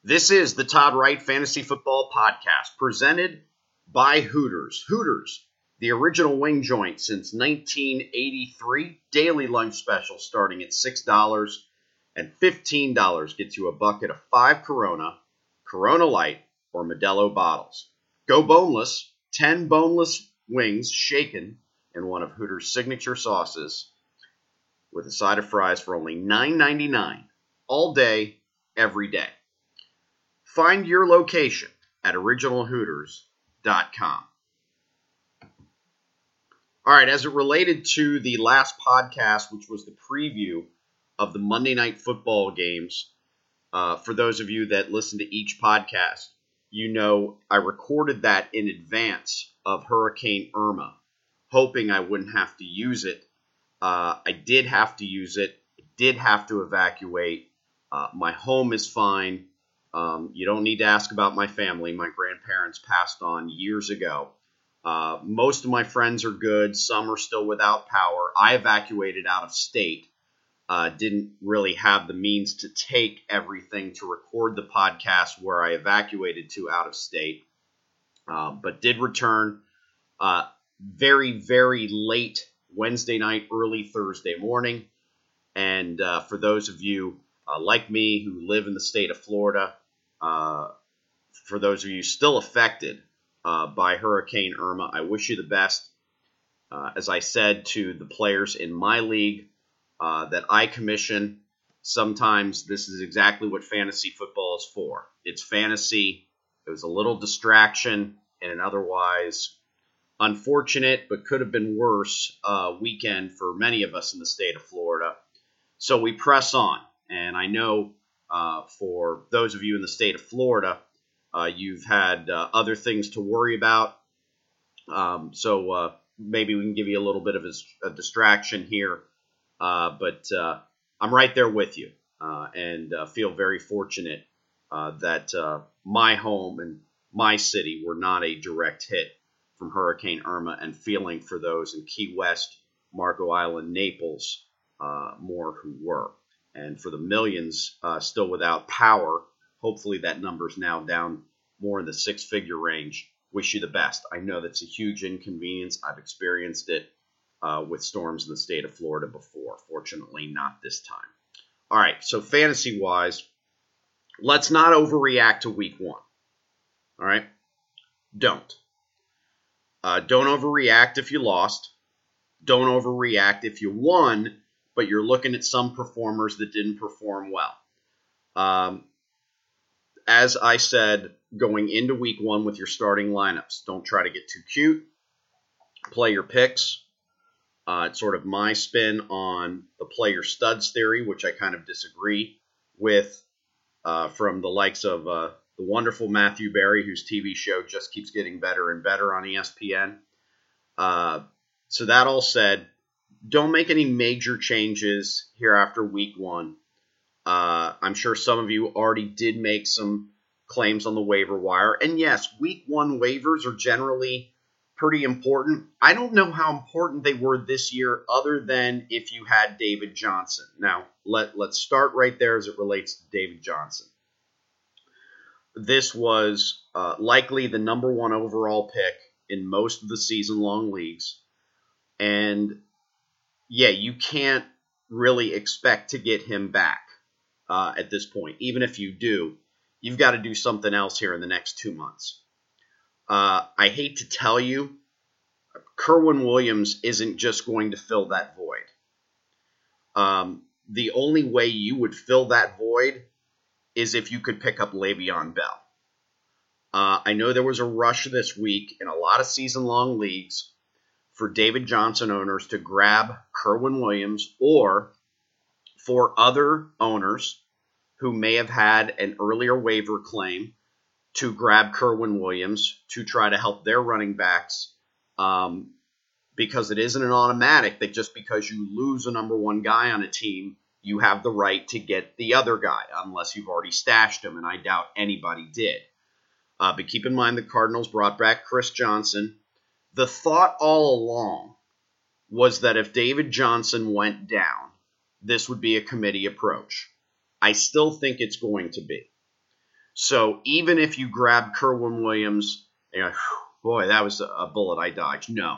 This is the Todd Wright Fantasy Football Podcast, presented by Hooters. Hooters, the original wing joint since 1983. Daily lunch special starting at $6 and $15 gets you a bucket of 5 Corona, Corona Light, or Modelo bottles. Go boneless, 10 boneless wings shaken in one of Hooters' signature sauces with a side of fries for only $9.99 all day, every day. Find your location at originalhooters.com. All right, as it related to the last podcast, which was the preview of the Monday Night Football games, for those of you that listen to each podcast, you know I recorded that in advance of Hurricane Irma, hoping I wouldn't have to use it. I did have to use it. I did have to evacuate. My home is fine. You don't need to ask about my family. My grandparents passed on years ago. Most of my friends are good. Some are still without power. I evacuated out of state. Didn't really have the means to take everything to record the podcast where I evacuated to out of state. But did return very, very late Wednesday night, early Thursday morning. And for those of you like me who live in the state of Florida, for those of you still affected by Hurricane Irma, I wish you the best. As I said to the players in my league that I commission, sometimes this is exactly what fantasy football is for. It's fantasy. It was a little distraction in an otherwise unfortunate but could have been worse weekend for many of us in the state of Florida. So we press on. And I know for those of you in the state of Florida, you've had other things to worry about. So maybe we can give you a little bit of a distraction here. But I'm right there with you and feel very fortunate that my home and my city were not a direct hit from Hurricane Irma, and feeling for those in Key West, Marco Island, Naples, more who were. And for the millions still without power, hopefully that number is now down more in the six-figure range. Wish you the best. I know that's a huge inconvenience. I've experienced it with storms in the state of Florida before. Fortunately, not this time. All right, so fantasy-wise, let's not overreact to week one. All right? Don't. Don't overreact if you lost. Don't overreact if you won, but you're looking at some performers that didn't perform well. As I said, going into week one with your starting lineups, don't try to get too cute. Play your picks. It's sort of my spin on the play your studs theory, which I kind of disagree with from the likes of the wonderful Matthew Berry, whose TV show just keeps getting better and better on ESPN. So that all said, don't make any major changes here after week one. I'm sure some of you already did make some claims on the waiver wire. And yes, week one waivers are generally pretty important. I don't know how important they were this year other than if you had David Johnson. Now, let's start right there as it relates to David Johnson. This was likely the number one overall pick in most of the season-long leagues. And yeah, you can't really expect to get him back at this point. Even if you do, you've got to do something else here in the next 2 months. I hate to tell you, Kerwynn Williams isn't just going to fill that void. The only way you would fill that void is if you could pick up Le'Veon Bell. I know there was a rush this week in a lot of season-long leagues for David Johnson owners to grab Kerwynn Williams, or for other owners who may have had an earlier waiver claim to grab Kerwynn Williams to try to help their running backs, because it isn't an automatic that just because you lose a number one guy on a team, you have the right to get the other guy, unless you've already stashed him, and I doubt anybody did. But keep in mind the Cardinals brought back Chris Johnson. The thought all along was that if David Johnson went down, this would be a committee approach. I still think it's going to be. So even if you grab Kerwin Williams, you're like, boy, that was a bullet I dodged. No.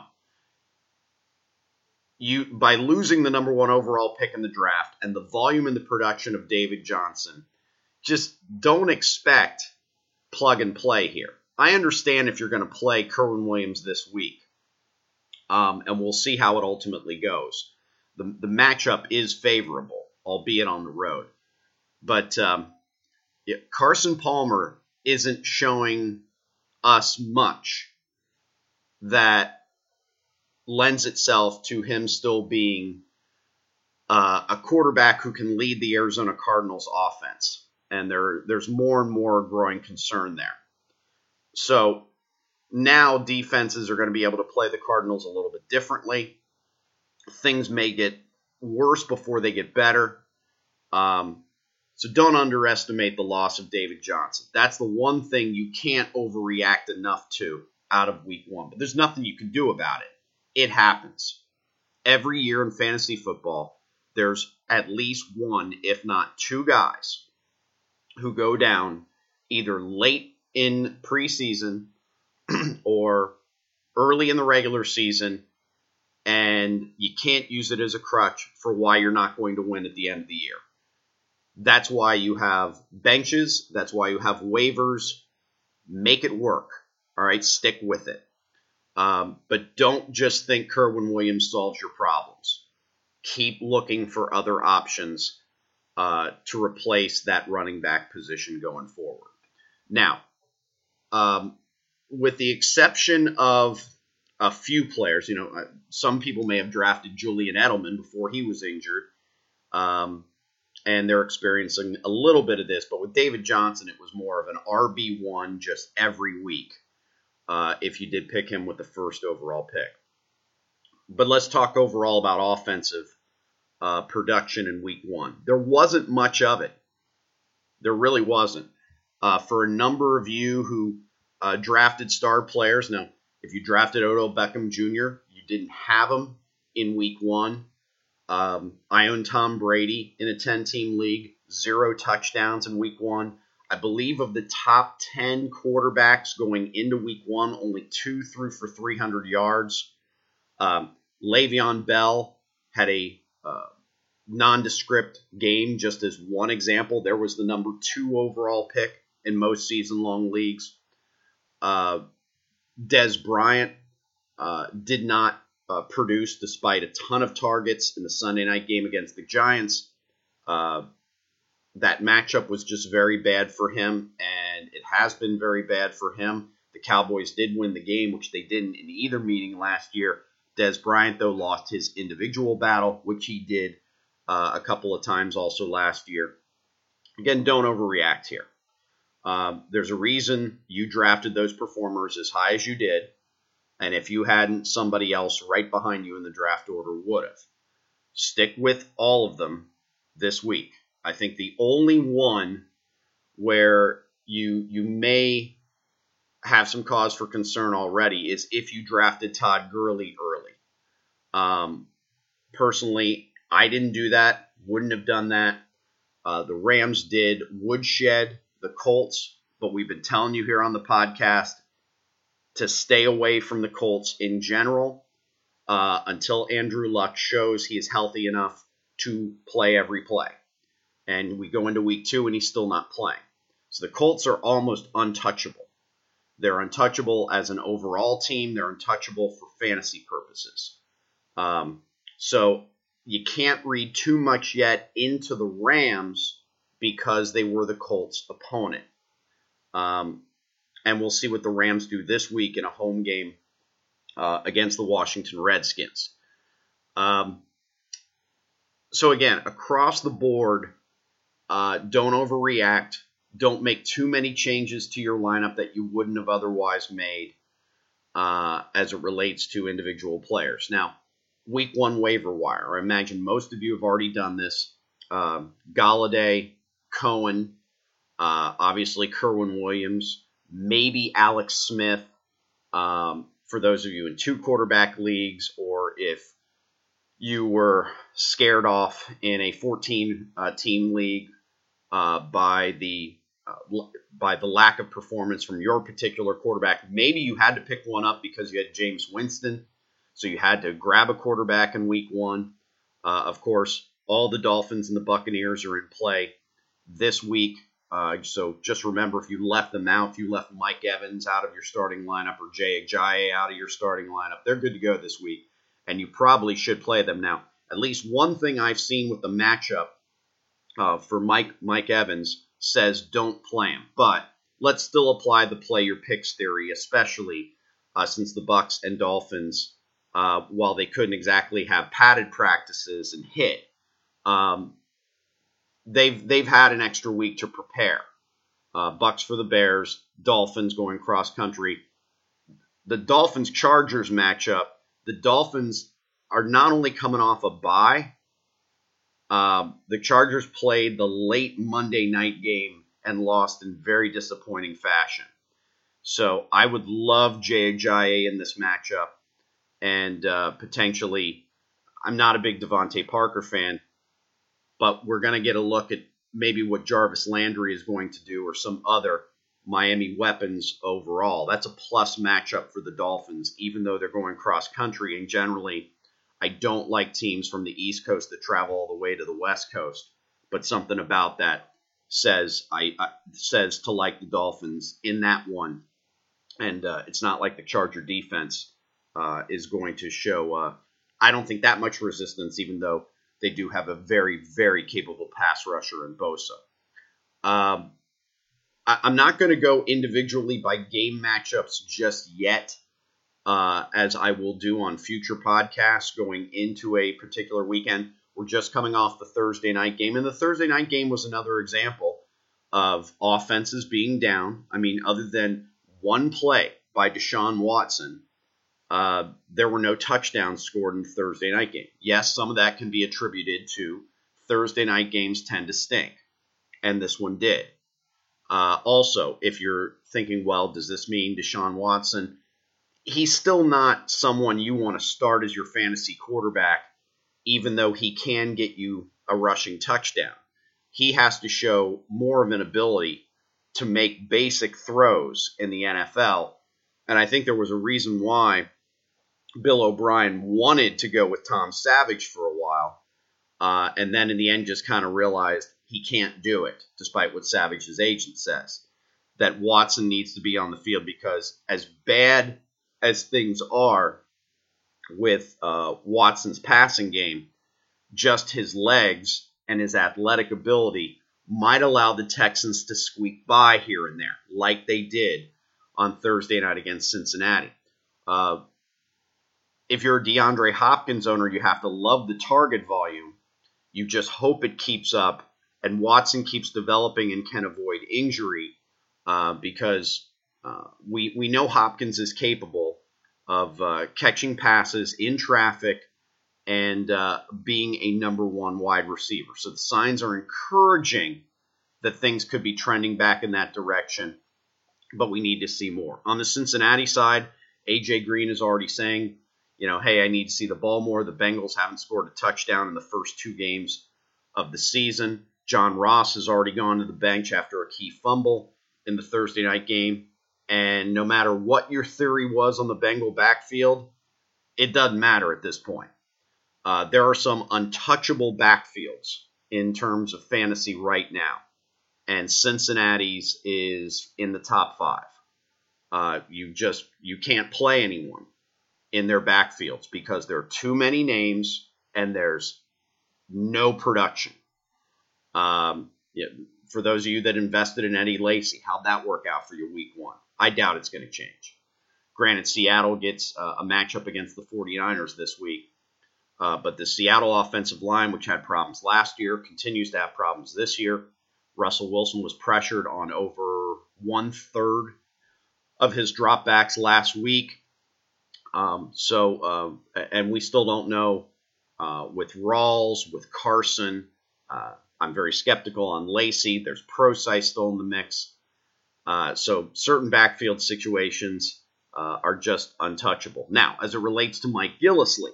By losing the number 1 overall pick in the draft and the volume and the production of David Johnson, just don't expect plug and play here. I understand if you're going to play Kerwin Williams this week, and we'll see how it ultimately goes. The matchup is favorable, albeit on the road. But Carson Palmer isn't showing us much that lends itself to him still being a quarterback who can lead the Arizona Cardinals offense. And there's more and more growing concern there. So now defenses are going to be able to play the Cardinals a little bit differently. Things may get worse before they get better. So don't underestimate the loss of David Johnson. That's the one thing you can't overreact enough to out of week 1. But there's nothing you can do about it. It happens. Every year in fantasy football, there's at least 1, if not 2 guys who go down either late in preseason or early in the regular season, and you can't use it as a crutch for why you're not going to win at the end of the year. That's why you have benches. That's why you have waivers. Make it work. All right, stick with it. But don't just think Kerwin Williams solves your problems. Keep looking for other options to replace that running back position going forward. Now, with the exception of a few players, some people may have drafted Julian Edelman before he was injured, and they're experiencing a little bit of this. But with David Johnson, it was more of an RB1 just every week if you did pick him with the first overall pick. But let's talk overall about offensive production in week 1. There wasn't much of it. There really wasn't. For a number of you who drafted star players, now, if you drafted Odell Beckham Jr., you didn't have him in week 1. I own Tom Brady in a 10-team league, 0 touchdowns in week 1. I believe of the top 10 quarterbacks going into week 1, only 2 threw for 300 yards. Le'Veon Bell had a nondescript game, just as one example. There was the number 2 overall pick in most season-long leagues. Dez Bryant did not produce despite a ton of targets in the Sunday night game against the Giants. That matchup was just very bad for him, and it has been very bad for him. The Cowboys did win the game, which they didn't in either meeting last year. Dez Bryant, though, lost his individual battle, which he did a couple of times also last year. Again, don't overreact here. There's a reason you drafted those performers as high as you did, and if you hadn't, somebody else right behind you in the draft order would have. Stick with all of them this week. I think the only one where you may have some cause for concern already is if you drafted Todd Gurley early. Personally, I didn't do that, wouldn't have done that. The Rams did. Woodshed, the Colts, but we've been telling you here on the podcast to stay away from the Colts in general until Andrew Luck shows he is healthy enough to play every play. And we go into week 2 and he's still not playing. So the Colts are almost untouchable. They're untouchable as an overall team. They're untouchable for fantasy purposes. So you can't read too much yet into the Rams because they were the Colts' opponent. And we'll see what the Rams do this week in a home game against the Washington Redskins. So again, across the board, don't overreact. Don't make too many changes to your lineup that you wouldn't have otherwise made as it relates to individual players. Now, week 1 waiver wire. I imagine most of you have already done this. Galladay, Cohen, obviously Kerwin Williams, maybe Alex Smith for those of you in 2 quarterback leagues, or if you were scared off in a 14-team league by the by the lack of performance from your particular quarterback. Maybe you had to pick one up because you had Jameis Winston, so you had to grab a quarterback in week 1. Of course, all the Dolphins and the Buccaneers are in play this week. So just remember, if you left them out, if you left Mike Evans out of your starting lineup or Jay Ajayi out of your starting lineup, they're good to go this week, and you probably should play them now. At least one thing I've seen with the matchup for Mike Evans says don't play him. But let's still apply the play your picks theory, especially since the Bucs and Dolphins, while they couldn't exactly have padded practices and hit, they've had an extra week to prepare. Bucs for the Bears, Dolphins going cross country. The Dolphins-Chargers matchup, the Dolphins are not only coming off a bye, the Chargers played the late Monday night game and lost in very disappointing fashion. So I would love Jay Ajayi in this matchup. And potentially, I'm not a big Devontae Parker fan, but we're going to get a look at maybe what Jarvis Landry is going to do or some other Miami weapons overall. That's a plus matchup for the Dolphins, even though they're going cross-country. And generally, I don't like teams from the East Coast that travel all the way to the West Coast. But something about that says to like the Dolphins in that one. And it's not like the Charger defense is going to show, I don't think, that much resistance, even though they do have a very, very capable pass rusher in Bosa. I'm not going to go individually by game matchups just yet, as I will do on future podcasts going into a particular weekend. We're just coming off the Thursday night game, and the Thursday night game was another example of offenses being down. I mean, other than one play by Deshaun Watson, there were no touchdowns scored in the Thursday night game. Yes, some of that can be attributed to Thursday night games tend to stink, and this one did. Also, if you're thinking, well, does this mean Deshaun Watson? He's still not someone you want to start as your fantasy quarterback, even though he can get you a rushing touchdown. He has to show more of an ability to make basic throws in the NFL, and I think there was a reason why Bill O'Brien wanted to go with Tom Savage for a while, and then in the end just kind of realized he can't do it, despite what Savage's agent says, that Watson needs to be on the field because as bad as things are with Watson's passing game, just his legs and his athletic ability might allow the Texans to squeak by here and there, like they did on Thursday night against Cincinnati. If you're a DeAndre Hopkins owner, you have to love the target volume. You just hope it keeps up and Watson keeps developing and can avoid injury because we know Hopkins is capable of catching passes in traffic and being a number one wide receiver. So the signs are encouraging that things could be trending back in that direction, but we need to see more. On the Cincinnati side, A.J. Green is already saying, hey, I need to see the ball more. The Bengals haven't scored a touchdown in the first 2 games of the season. John Ross has already gone to the bench after a key fumble in the Thursday night game. And no matter what your theory was on the Bengal backfield, it doesn't matter at this point. There are some untouchable backfields in terms of fantasy right now. And Cincinnati's is in the top 5. You can't play anyone in their backfields because there are too many names and there's no production. For those of you that invested in Eddie Lacy, how'd that work out for you week 1? I doubt it's going to change. Granted, Seattle gets a matchup against the 49ers this week, but the Seattle offensive line, which had problems last year, continues to have problems this year. Russell Wilson was pressured on over 1/3 of his dropbacks last week. And we still don't know with Rawls, with Carson. I'm very skeptical on Lacy. There's Prosise still in the mix. So certain backfield situations are just untouchable. Now, as it relates to Mike Gillislee,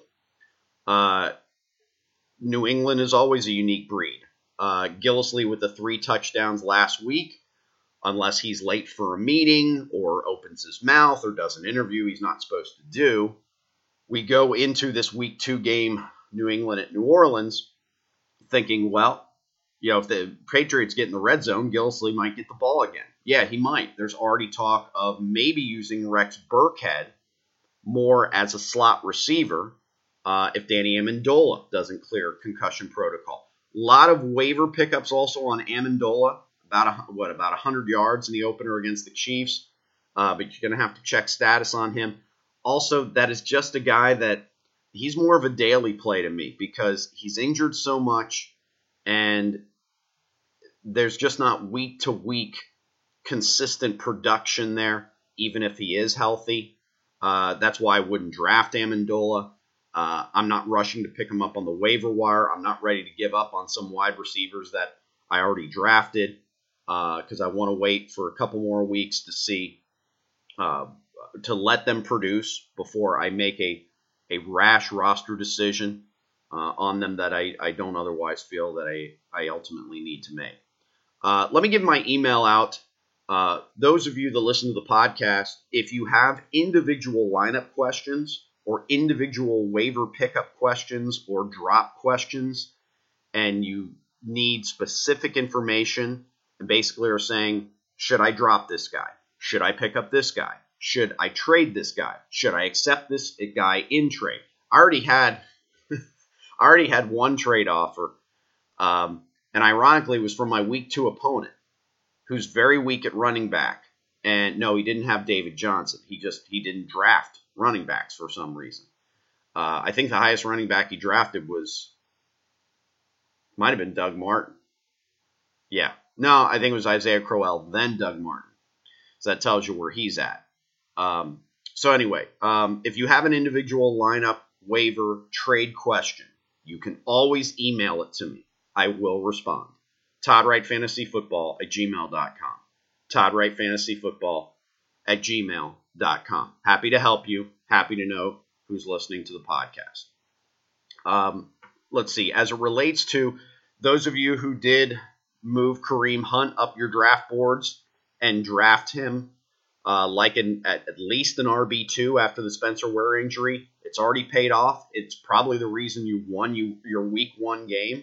New England is always a unique breed. Gillislee with the 3 touchdowns last week unless he's late for a meeting or opens his mouth or does an interview he's not supposed to do. We go into this week 2 game, New England at New Orleans, thinking, well, if the Patriots get in the red zone, Gillislee might get the ball again. Yeah, he might. There's already talk of maybe using Rex Burkhead more as a slot receiver if Danny Amendola doesn't clear concussion protocol. A lot of waiver pickups also on Amendola, about 100 yards in the opener against the Chiefs, but you're going to have to check status on him. Also, that is just a guy that he's more of a daily play to me because he's injured so much and there's just not week-to-week consistent production there, even if he is healthy. That's why I wouldn't draft Amendola. I'm not rushing to pick him up on the waiver wire. I'm not ready to give up on some wide receivers that I already drafted because I want to wait for a couple more weeks to see, to let them produce before I make a rash roster decision on them that I don't otherwise feel that I ultimately need to make. Let me give my email out. Those of you that listen to the podcast, if you have individual lineup questions or individual waiver pickup questions or drop questions, and you need specific information and basically are saying, should I drop this guy? Should I pick up this guy? Should I trade this guy? Should I accept this guy in trade? I already had one trade offer, and ironically it was from my week 2 opponent, who's very weak at running back. And no, he didn't have David Johnson. He didn't draft running backs for some reason. I think the highest running back he drafted might have been Doug Martin. Yeah. No, I think it was Isaiah Crowell, then Doug Martin. So that tells you where he's at. So anyway, if you have an individual lineup, waiver, trade question, you can always email it to me. I will respond. ToddWrightFantasyFootball@gmail.com. ToddWrightFantasyFootball@gmail.com. Happy to help you. Happy to know who's listening to the podcast. Let's see. As it relates to those of you who did move Kareem Hunt up your draft boards and draft him at least an RB2 after the Spencer Ware injury, it's already paid off. It's probably the reason you won your week 1 game.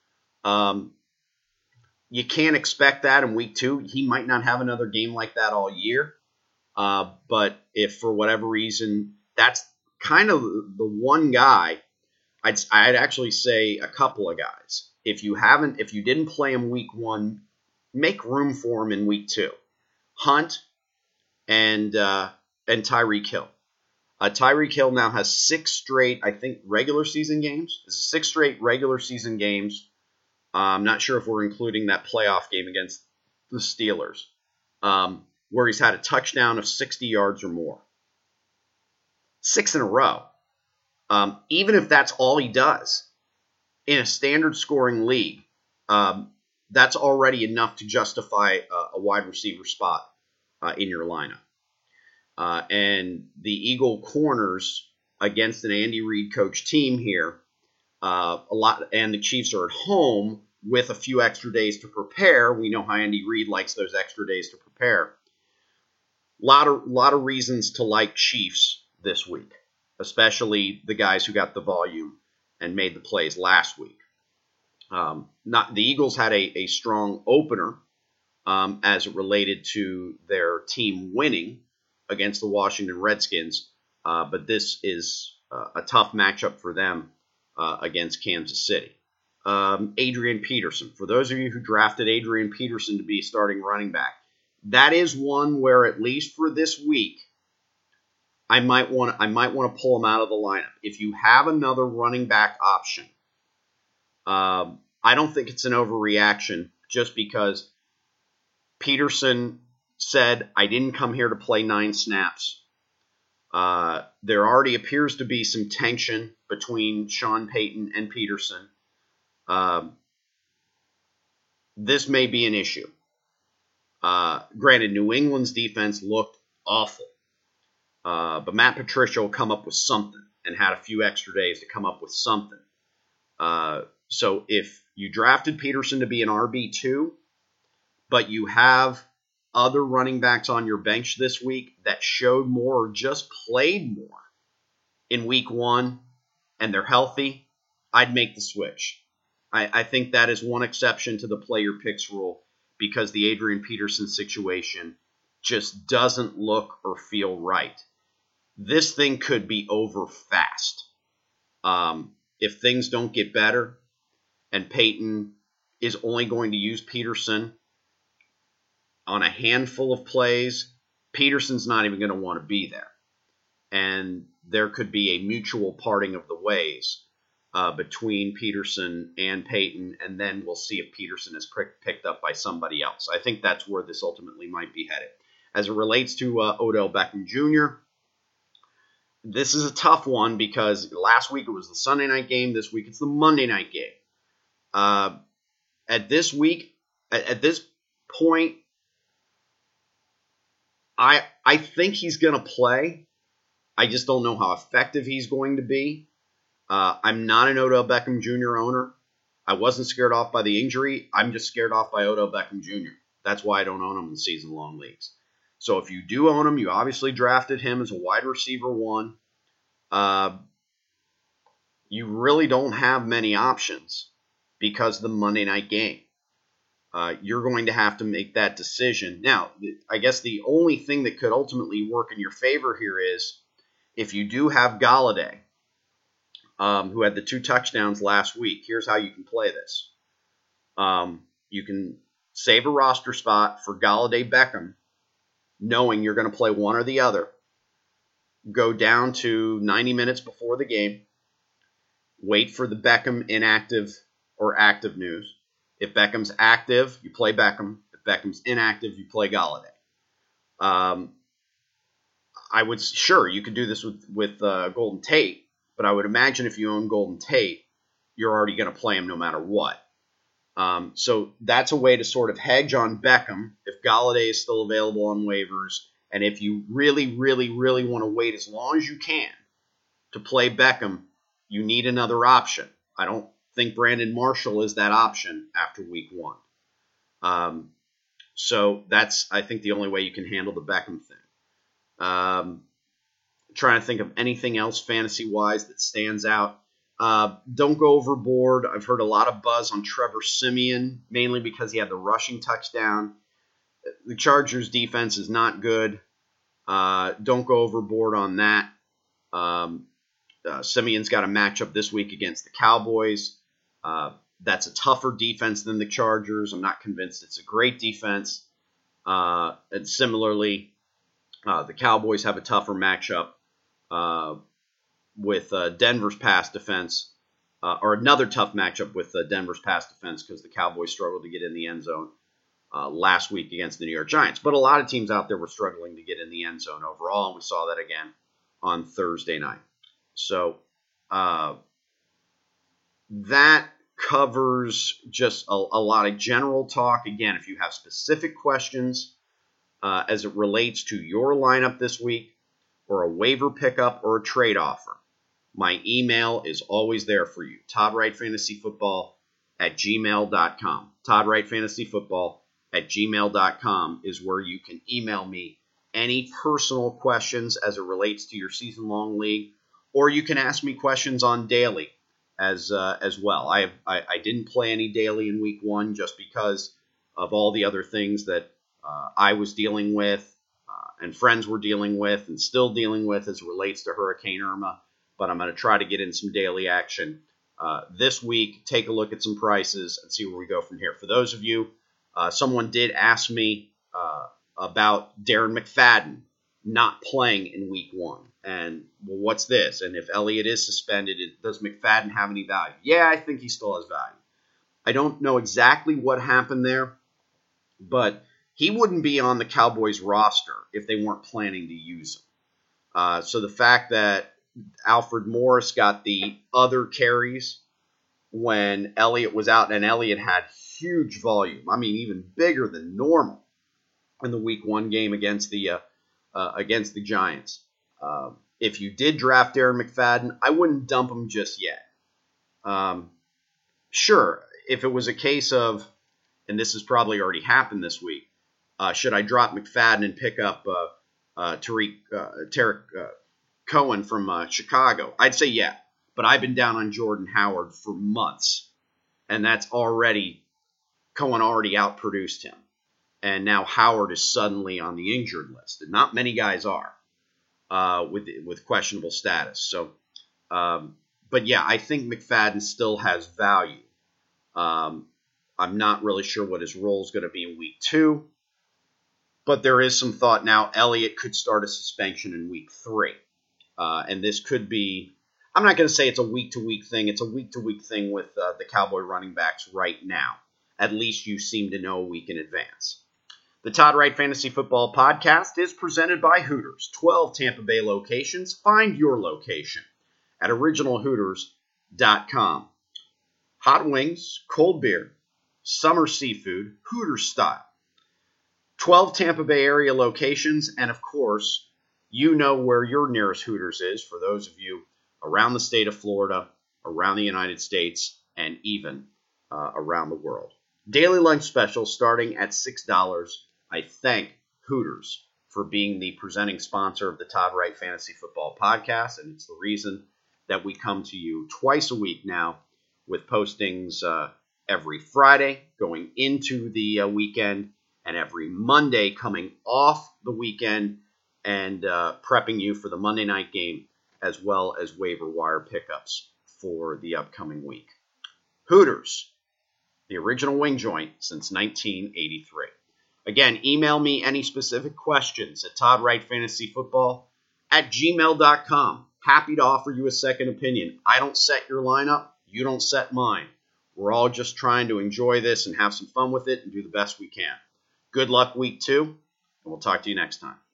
You can't expect that in week 2. He might not have another game like that all year. But if for whatever reason, that's kind of the one guy, I'd actually say a couple of guys. If you didn't play him week 1, make room for him in week 2. Hunt and Tyreek Hill. Tyreek Hill now has 6 straight, I think, regular season games. This is 6 straight regular season games. I'm not sure if we're including that playoff game against the Steelers, where he's had a touchdown of 60 yards or more. 6 in a row. Even if that's all he does in a standard scoring league, that's already enough to justify a wide receiver spot in your lineup. And the Eagle corners against an Andy Reid coach team here, and the Chiefs are at home with a few extra days to prepare. We know how Andy Reid likes those extra days to prepare. Lot of reasons to like Chiefs this week, especially the guys who got the volume and made the plays last week. The Eagles had a strong opener as it related to their team winning against the Washington Redskins, but this is a tough matchup for them against Kansas City. Adrian Peterson. For those of you who drafted Adrian Peterson to be a starting running back, that is one where, at least for this week, I might want to pull him out of the lineup. If you have another running back option, I don't think it's an overreaction just because Peterson said, I didn't come here to play 9 snaps. There already appears to be some tension between Sean Payton and Peterson. This may be an issue. Granted, New England's defense looked awful. But Matt Patricia will come up with something and had a few extra days to come up with something. So if you drafted Peterson to be an RB2, but you have other running backs on your bench this week that showed more or just played more in week 1 and they're healthy, I'd make the switch. I think that is one exception to the play your picks rule because the Adrian Peterson situation just doesn't look or feel right. This thing could be over fast. If things don't get better and Peyton is only going to use Peterson on a handful of plays, Peterson's not even going to want to be there. And there could be a mutual parting of the ways between Peterson and Peyton, and then we'll see if Peterson is picked up by somebody else. I think that's where this ultimately might be headed. As it relates to Odell Beckham Jr., this is a tough one because last week it was the Sunday night game. This week it's the Monday night game. At this point, I think he's going to play. I just don't know how effective he's going to be. I'm not an Odell Beckham Jr. owner. I wasn't scared off by the injury. I'm just scared off by Odell Beckham Jr. That's why I don't own him in season-long leagues. So if you do own him, you obviously drafted him as a wide receiver 1. You really don't have many options because of the Monday night game. You're going to have to make that decision. Now, I guess the only thing that could ultimately work in your favor here is if you do have Golladay, who had the 2 touchdowns last week. Here's how you can play this. You can save a roster spot for Golladay Beckham, knowing you're going to play one or the other. Go down to 90 minutes before the game. Wait for the Beckham inactive or active news. If Beckham's active, you play Beckham. If Beckham's inactive, you play Golladay. You could do this with Golden Tate. But I would imagine if you own Golden Tate, you're already going to play him no matter what. So that's a way to sort of hedge on Beckham if Golladay is still available on waivers. And if you really, really, really want to wait as long as you can to play Beckham, you need another option. I don't think Brandon Marshall is that option after week 1. So that's, I think, the only way you can handle the Beckham thing. Trying to think of anything else fantasy-wise that stands out. Don't go overboard. I've heard a lot of buzz on Trevor Siemian, mainly because he had the rushing touchdown. The Chargers' defense is not good. Don't go overboard on that. Siemian's got a matchup this week against the Cowboys. That's a tougher defense than the Chargers. I'm not convinced it's a great defense. And similarly, the Cowboys have a tougher matchup with Denver's pass defense, or another tough matchup with Denver's pass defense because the Cowboys struggled to get in the end zone last week against the New York Giants. But a lot of teams out there were struggling to get in the end zone overall, and we saw that again on Thursday night. So that covers just a lot of general talk. Again, if you have specific questions as it relates to your lineup this week, or a waiver pickup, or a trade offer, my email is always there for you. ToddWrightFantasyFootball@gmail.com. ToddWrightFantasyFootball@gmail.com is where you can email me any personal questions as it relates to your season-long league, or you can ask me questions on daily as well. I didn't play any daily in week 1 just because of all the other things that I was dealing with and friends were dealing with and still dealing with as it relates to Hurricane Irma. But I'm going to try to get in some daily action this week, take a look at some prices, and see where we go from here. For those of you, someone did ask me about Darren McFadden not playing in week 1. And, well, what's this? And if Elliott is suspended, does McFadden have any value? Yeah, I think he still has value. I don't know exactly what happened there, but he wouldn't be on the Cowboys roster if they weren't planning to use him. So the fact that Alfred Morris got the other carries when Elliott was out, and Elliott had huge volume, I mean even bigger than normal in the week 1 game against the Giants. If you did draft Darren McFadden, I wouldn't dump him just yet. Sure, if it was a case of, and this has probably already happened this week, Should I drop McFadden and pick up Tarek Cohen from Chicago? I'd say yeah, but I've been down on Jordan Howard for months, and Cohen already outproduced him, and now Howard is suddenly on the injured list, and not many guys are with questionable status. So, but yeah, I think McFadden still has value. I'm not really sure what his role is going to be in week 2. But there is some thought now Elliott could start a suspension in week 3. And this could be, I'm not going to say it's a week-to-week thing. It's a week-to-week thing with the Cowboy running backs right now. At least you seem to know a week in advance. The Todd Wright Fantasy Football Podcast is presented by Hooters. 12 Tampa Bay locations. Find your location at originalhooters.com. Hot wings, cold beer, summer seafood, Hooters style. 12 Tampa Bay area locations, and of course, you know where your nearest Hooters is for those of you around the state of Florida, around the United States, and even around the world. Daily lunch special starting at $6. I thank Hooters for being the presenting sponsor of the Todd Wright Fantasy Football Podcast, and it's the reason that we come to you twice a week now with postings every Friday going into the weekend, and every Monday coming off the weekend, and prepping you for the Monday night game, as well as waiver wire pickups for the upcoming week. Hooters, the original wing joint since 1983. Again, email me any specific questions at toddwrightfantasyfootball@gmail.com. Happy to offer you a second opinion. I don't set your lineup. You don't set mine. We're all just trying to enjoy this and have some fun with it and do the best we can. Good luck week 2, and we'll talk to you next time.